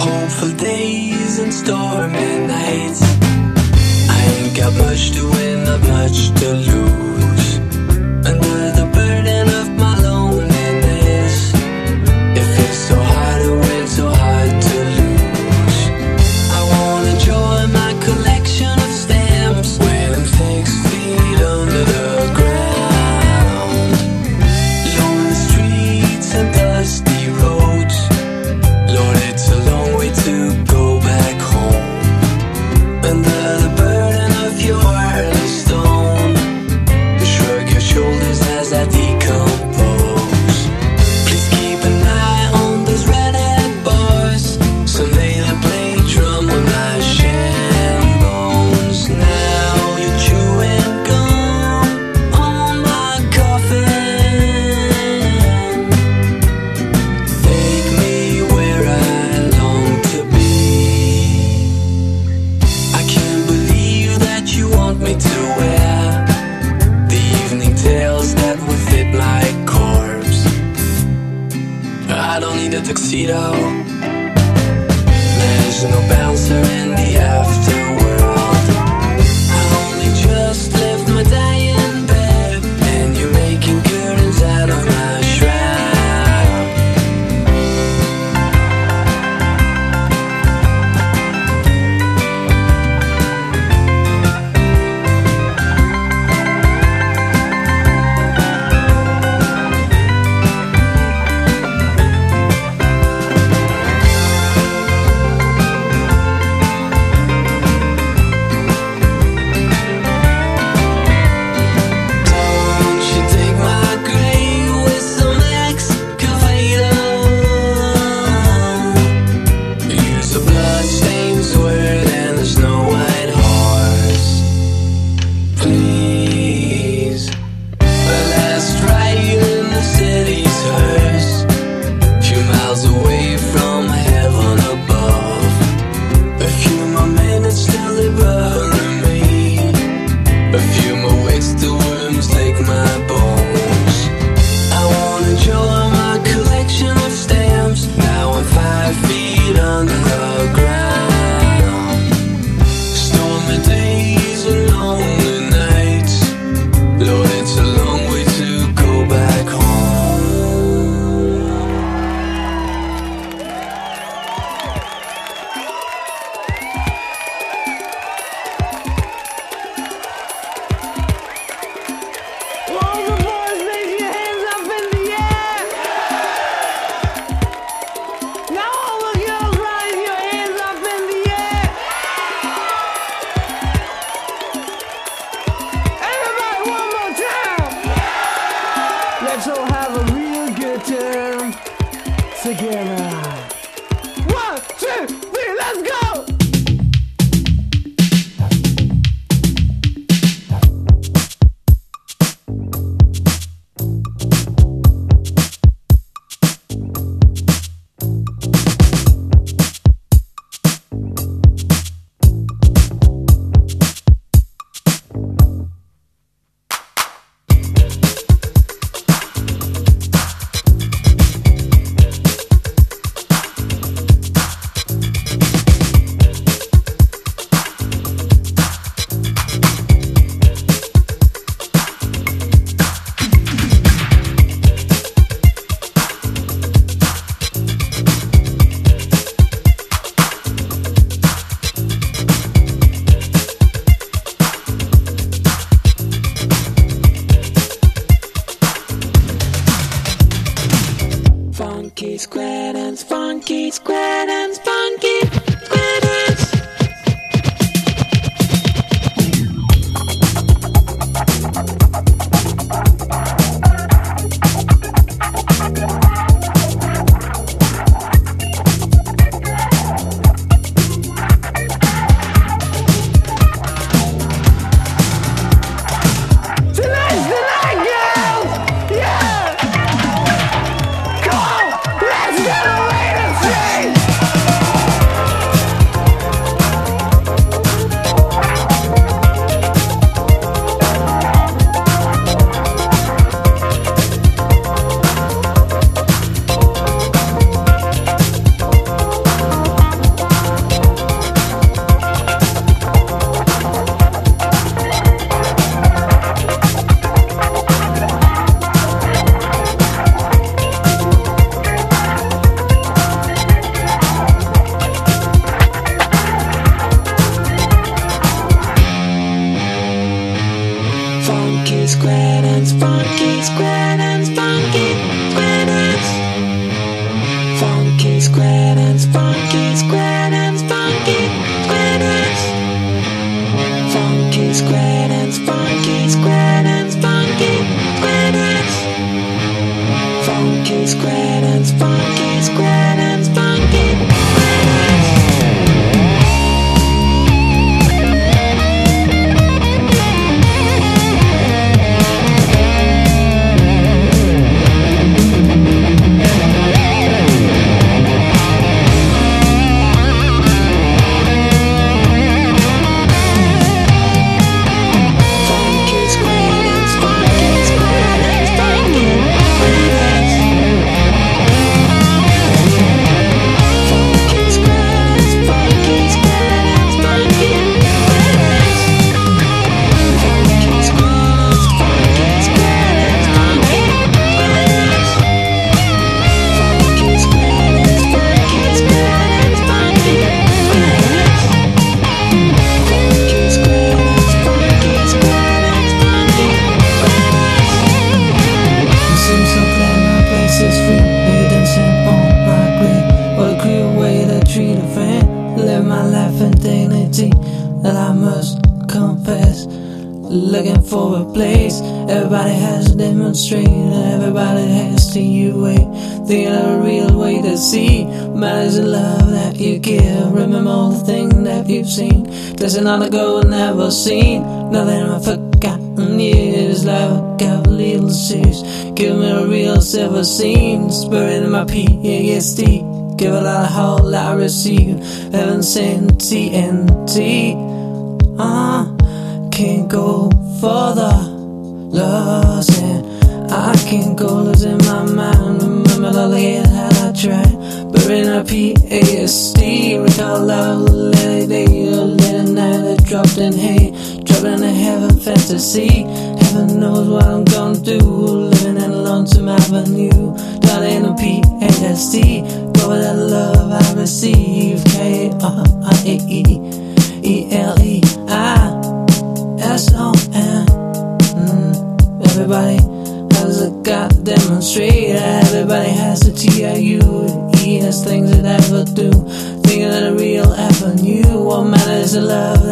Hopeful days and stormy nights. I ain't got much to win, not much to lose. Under the burden of my loneliness, it feels so hard to win, so hard to lose. I wanna join my collection of stamps, waiting 6 feet under the ground. Lonely streets and dusty roads, Lord, it's a long way to go back home. Under the burden of your stone, you shrug your shoulders as I decompose. Please keep an eye on those redhead boys, someday they'll play drum on my shin bones. Now you're chewing gum on my coffin. Take me where I long to be. I can't believe that you want me to wear the evening tales that will fit my corpse. I don't need a tuxedo. There's no bouncer in the afterworld. I only just left my dying bed, and you're making curtains out of my shroud. Don't you take my grave with some excavator? Use a blood-stained sword and a snow white horse, please. The last ride in the city's hearse, few miles away from heaven above. A few more minutes till they burn me, a few more weeks till worms take my bones. I wanna join my collection of stamps. Now I'm 5 feet under the ground. Stormy days and lonely nights, Lord, it's a long way to go back home. All the boys, raise your hands up in the air. Now all the girls, raise your hands up in the air. Everybody, one more time. Let's all have a real good time together. 1, 2, 3, let's go. Funky square dance, funky square dance, funky square dance. Tonight's the night, girls! Yeah! Come on, let's get away to see! square dance, funky square dance, funky square dance, funky square dance, funky square dance, funky square dance, funky square dance, funky square dance, funky square dance. That I must confess, looking for a place. Everybody has to demonstrate, everybody has to you wait. Thinking of a real way to see matters of love that you give. Remember all the things that you've seen. There's not a goal never seen. Nothing but forgotten years. Love got a little serious. Give me a real silver scene. Spirit in my PSD. Give it a whole I receive. Heaven sent TNT. Can't go further, lost, and I can't go losing my mind. Remember all the years that I tried, but in a PSD, recall love, let it night that dropped in hate, dropped in a heaven fantasy. Heaven knows what I'm gonna do, living in a lonesome avenue, down in a PSD. Go with that love I receive, KRIELEISON. Everybody has a got to demonstrate. Everybody has a TIUE. There's things that ever do. Thinking of the real avenue. What matters is love